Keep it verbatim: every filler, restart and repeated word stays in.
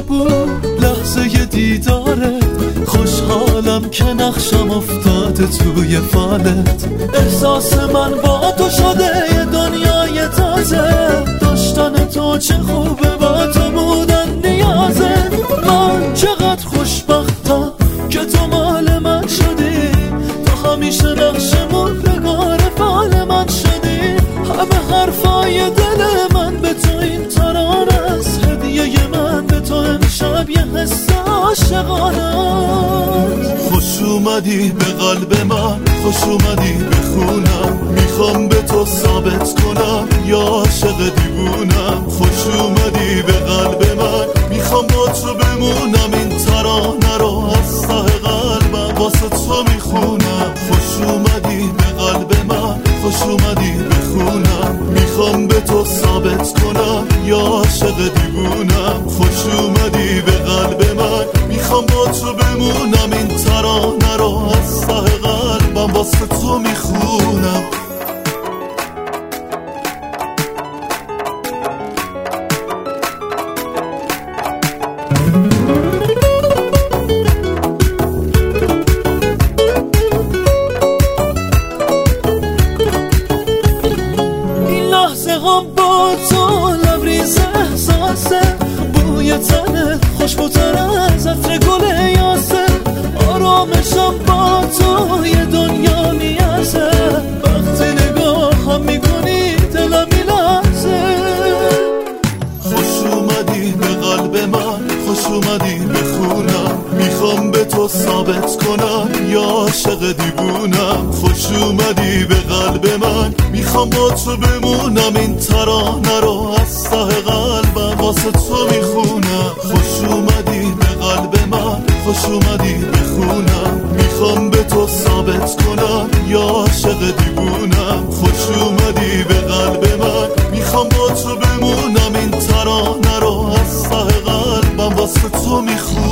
بود لحظه دیدارت، خوشحالم که نقشم افتاده توی فالت. احساس من با تو شده یه دنیای تازه، داشتن تو چه خوبه با تو بودن نیازه. من چقدر خوشبختم که تو مال من شدی، تو همیشه نقش موندگار فال من شدی. همه حرفای دل من به تو این ترانه است، هدیه من به تو امشب یه حس عاشقانه. خوش اومدی به قلب من، خوش اومدی به خونم، میخوام به تو ثابت کنم یا عاشق دیوونم. خوش اومدی به قلب من، میخوام با تو بمونم، این ترانه رو از ته قلبم واسه تو میخونم. خوش اومدی به قلب من، خوش اومدی به خونم، میخوام به تو ثابت کنم یا عاشق دیوونم. خوش اومدی به قلب من، میخوام با تو بمونم، این ترانه رو از ته قلبم واسه تو میخونم. هم با تو لبریز احساسه، بوی تنه خوشبوتر از عطر گل یاسه. آرامشم با تو یه دنیا میازه، وقتی نگاه هم میکنی دلم میلرزه. خوش اومدی به قلب من، خوش اومدی به خونم، میخوام به تو ثابت کنم یا عاشق دیوونم. خوش اومدی به قلب من، میخوام با تو بمونم، این ترانه رو از ته قلبم واسه تو میخونم. خوش اومدی به قلب من، خوش اومدی به خونم، میخوام به تو ثابت کنم یا عاشق دیوونم. خوش اومدی به قلب من، میخوام با تو بمونم، این ترانه رو از ته قلبم واسه تو میخونم.